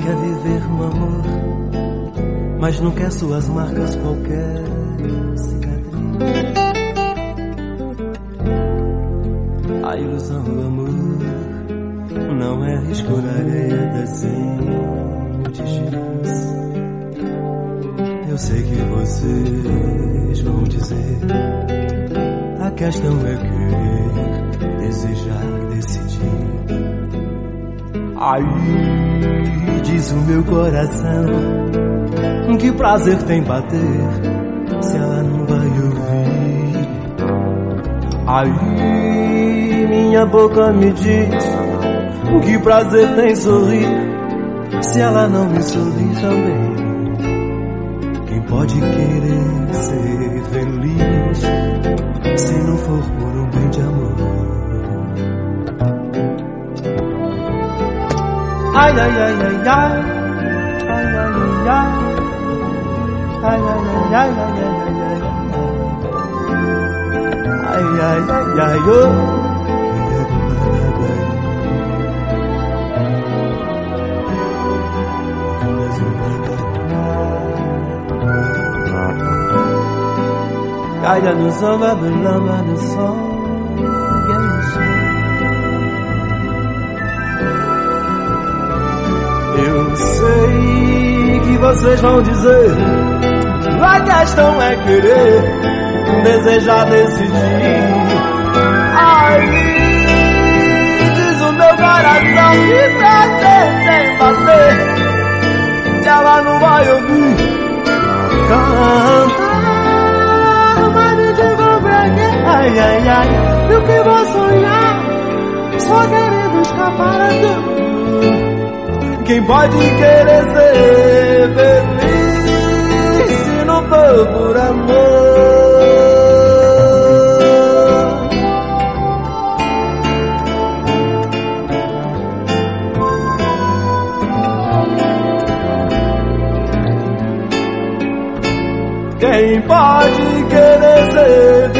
quer viver no amor, mas não quer suas marcas, qualquer cicatriz. A ilusão do amor não é escura areia, desenho de giz. Eu sei que vocês vão dizer, a questão é querer, desejar, decidir. Aí diz o meu coração, que prazer tem bater se ela não vai ouvir. Aí minha boca me diz, que prazer tem sorrir se ela não me sorrir também. Quem pode querer ser feliz se não for por um bem de amor? Ai, ai, ai, ai, ai, ai, ai, ai, ai, ai, ai, ai, ai, ai, ai, ai, ai, oh. Caia no samba, lama no som, eu sei que vocês vão dizer, a questão é querer, desejar, decidir. Aí diz o meu coração, que prazer tem bater se ela não vai ouvir cantar. Ai, ai, ai, eu que vou sonhar, só querendo escapar a tudo. Quem pode querer ser feliz se não for por amor? Quem pode querer ser feliz